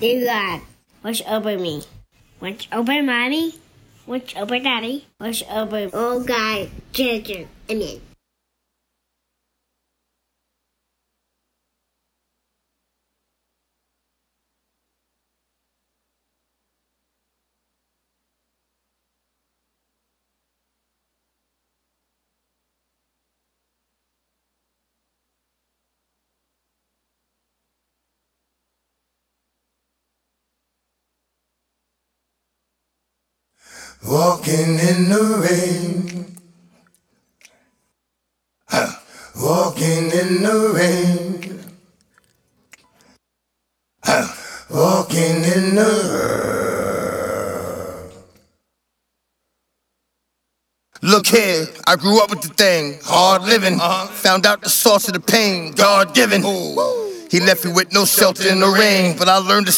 Dear God, watch over me. Watch over mommy. Watch over daddy. Watch over all God, children. Amen. Walking in the rain, walking in the rain, walking in the Look here, I grew up with the thing, hard living, found out the source of the pain, God given. He left me with no shelter in the rain, but I learned to